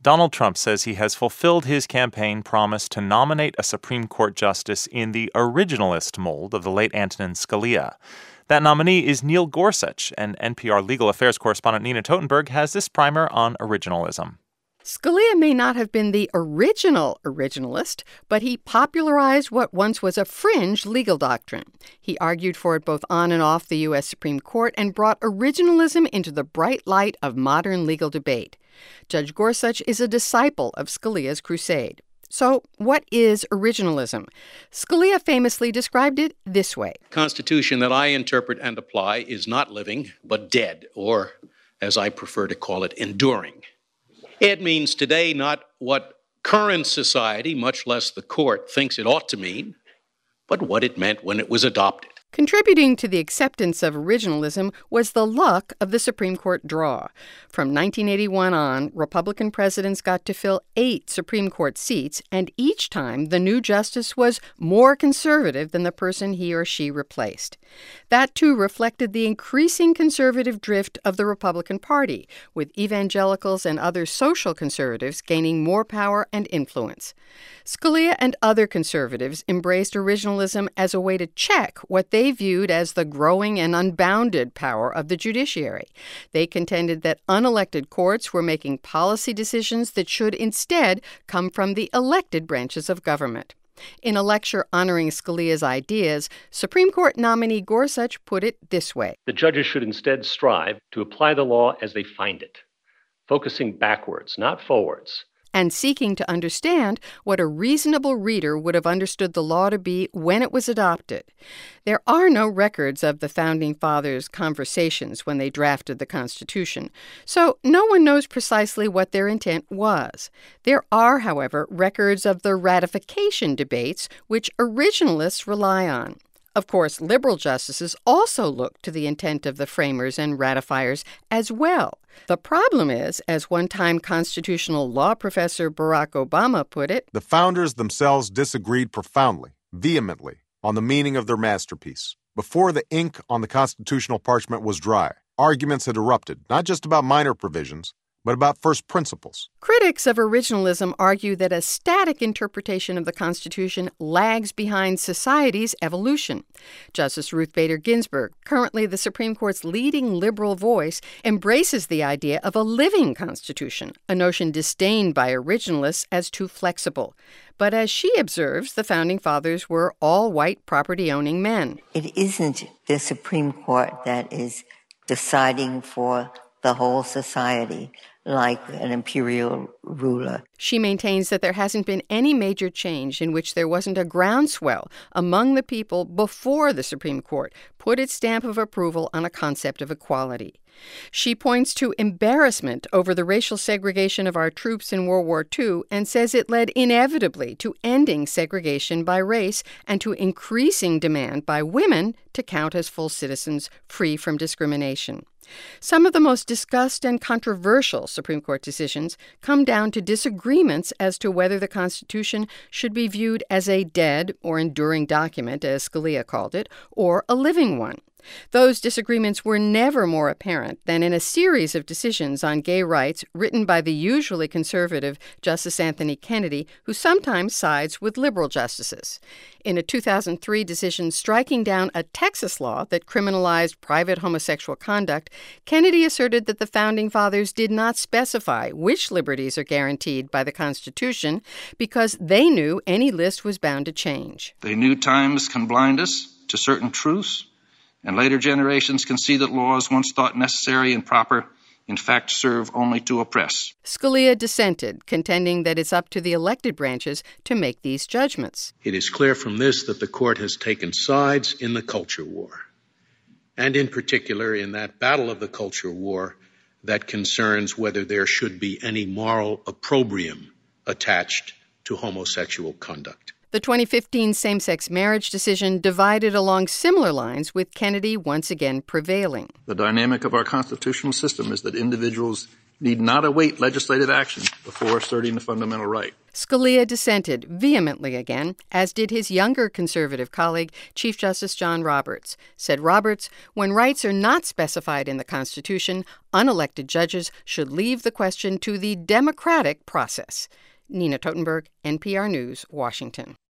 Donald Trump says he has fulfilled his campaign promise to nominate a Supreme Court justice in the originalist mold of the late Antonin Scalia. That nominee is Neil Gorsuch, and NPR legal affairs correspondent Nina Totenberg has this primer on originalism. Scalia may not have been the original originalist, but he popularized what once was a fringe legal doctrine. He argued for it both on and off the U.S. Supreme Court and brought originalism into the bright light of modern legal debate. Judge Gorsuch is a disciple of Scalia's crusade. So what is originalism? Scalia famously described it this way. The Constitution that I interpret and apply is not living, but dead, or, as I prefer to call it, enduring. It means today not what current society, much less the court, thinks it ought to mean, but what it meant when it was adopted. Contributing to the acceptance of originalism was the luck of the Supreme Court draw. From 1981 on, Republican presidents got to fill 8 Supreme Court seats, and each time the new justice was more conservative than the person he or she replaced. That, too, reflected the increasing conservative drift of the Republican Party, with evangelicals and other social conservatives gaining more power and influence. Scalia and other conservatives embraced originalism as a way to check what they viewed as the growing and unbounded power of the judiciary. They contended that unelected courts were making policy decisions that should instead come from the elected branches of government. In a lecture honoring Scalia's ideas, Supreme Court nominee Gorsuch put it this way. The judges should instead strive to apply the law as they find it, focusing backwards, not forwards, and seeking to understand what a reasonable reader would have understood the law to be when it was adopted. There are no records of the Founding Fathers' conversations when they drafted the Constitution, so no one knows precisely what their intent was. There are, however, records of the ratification debates, which originalists rely on. Of course, liberal justices also look to the intent of the framers and ratifiers as well. The problem is, as one-time constitutional law professor Barack Obama put it, the founders themselves disagreed profoundly, vehemently, on the meaning of their masterpiece. Before the ink on the constitutional parchment was dry, arguments had erupted, not just about minor provisions, but about first principles. Critics of originalism argue that a static interpretation of the Constitution lags behind society's evolution. Justice Ruth Bader Ginsburg, currently the Supreme Court's leading liberal voice, embraces the idea of a living Constitution, a notion disdained by originalists as too flexible. But as she observes, the Founding Fathers were all white property-owning men. It isn't the Supreme Court that is deciding for the whole society, like an imperial ruler. She maintains that there hasn't been any major change in which there wasn't a groundswell among the people before the Supreme Court put its stamp of approval on a concept of equality. She points to embarrassment over the racial segregation of our troops in World War II and says it led inevitably to ending segregation by race and to increasing demand by women to count as full citizens free from discrimination. Some of the most discussed and controversial Supreme Court decisions come down to disagreements as to whether the Constitution should be viewed as a dead or enduring document, as Scalia called it, or a living one. Those disagreements were never more apparent than in a series of decisions on gay rights written by the usually conservative Justice Anthony Kennedy, who sometimes sides with liberal justices. In a 2003 decision striking down a Texas law that criminalized private homosexual conduct, Kennedy asserted that the Founding Fathers did not specify which liberties are guaranteed by the Constitution because they knew any list was bound to change. They knew times can blind us to certain truths, and later generations can see that laws once thought necessary and proper, in fact, serve only to oppress. Scalia dissented, contending that it's up to the elected branches to make these judgments. It is clear from this that the court has taken sides in the culture war, and in particular in that battle of the culture war that concerns whether there should be any moral opprobrium attached to homosexual conduct. The 2015 same-sex marriage decision divided along similar lines, with Kennedy once again prevailing. The dynamic of our constitutional system is that individuals need not await legislative action before asserting the fundamental right. Scalia dissented vehemently again, as did his younger conservative colleague, Chief Justice John Roberts. Said Roberts, when rights are not specified in the Constitution, unelected judges should leave the question to the democratic process. Nina Totenberg, NPR News, Washington.